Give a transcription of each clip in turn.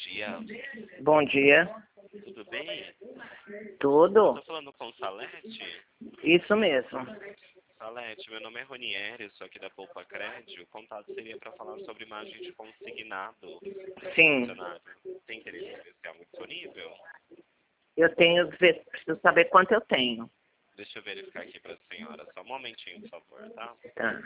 dia. Bom dia. Tudo bem? Tudo? Estou falando com Salete. Isso mesmo. Salete, meu nome é Ronieri, sou aqui da Poupa Crédito. O contato seria para falar sobre imagem de consignado. Sim. Tem interesse em ver se é algo disponível? Eu tenho, preciso saber quanto eu tenho. Deixa eu verificar aqui para a senhora. Só um momentinho, por favor, tá? Tá.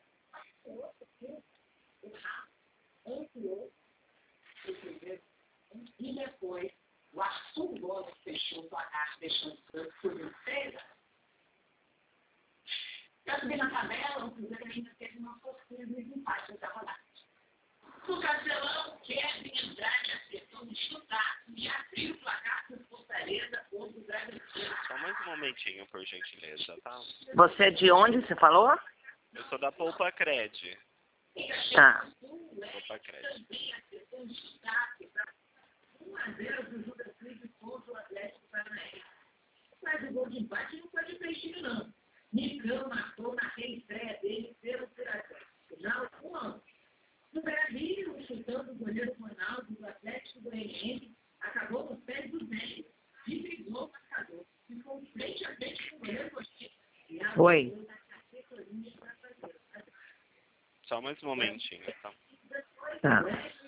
E depois, o Arthur Gomes fechou sua caixa, deixando tudo inteira. Eu subi na tabela, o Cruzeiro ainda teve uma fortuna dos empates da rodada. O Castelão, Kevin Andrade acertou no chutaço e abriu o placar com Fortaleza contra o Bragantino. Só mais um momentinho, por gentileza, tá? Você é de onde, você falou? Eu sou da Poupa Crédito. Tá. Poupa Crédito. Também acertou no chutaço para 1-0 do Judas Cruz contra o Atlético Paranaense. Mas o gol de empate não foi de peixinho, não. Nicão marcou na reestreia dele pelo Piracema. Já o ano. No Brasil, chutando o goleiro Ronaldo do Atlético Goianiense, acabou nos pés do velho e brigou o marcador. Ficou frente a frente com o goleiro Coxinha. Oi. Só mais um momentinho, tá? Tá.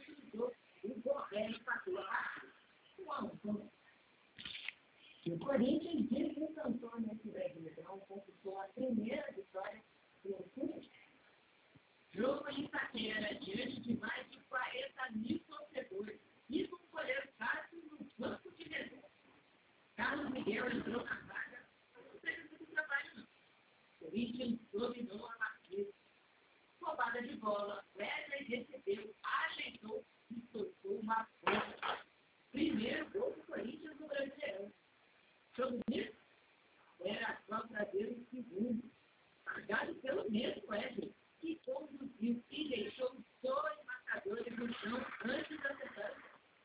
O Corinthians desencantou nesse Brasileirão, conquistou a primeira vitória no Corinthians. Jogo em Itaquera, diante de mais de 40 mil torcedores. E com o goleiro Cássio no banco de reserva. Carlos Miguel entrou na vaga, não teve muito trabalho não. O Corinthians dominou a partida. Roubada de bola, Wesley recebeu, ajeitou e tocou uma bola. Primeiro gol do Corinthians no Brasileirão. Jogo nisso, era só trazer o segundo, marcado pelo mesmo Wesley, que conduziu e deixou dois marcadores no chão antes da acertar.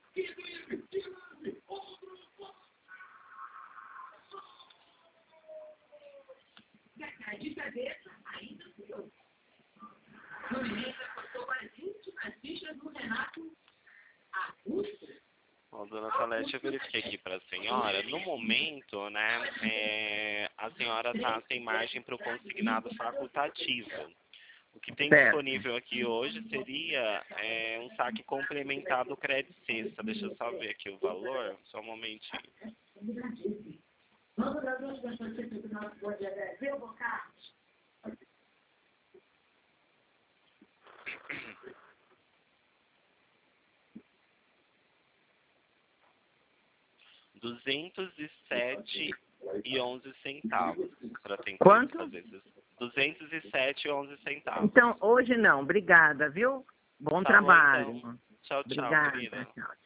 De cabeça, ainda deu. Fluminense apostou as últimas fichas do Renato Augusto. Bom, dona Salete, eu verifiquei aqui para a senhora. No momento, né, a senhora está sem margem para o consignado facultativo. O que tem disponível aqui hoje seria um saque complementar do crédito cesta. Deixa eu só ver aqui o valor, só um momentinho. Vamos às outras notícias do nosso podcast. Viu, Bom Carlos? R$207,11 para tentar Quanto? fazer isso. R$207,11. Então, hoje não. Obrigada, viu? Bom Tá bom, trabalho. então. Tchau, tchau, Obrigada. querida. Tchau.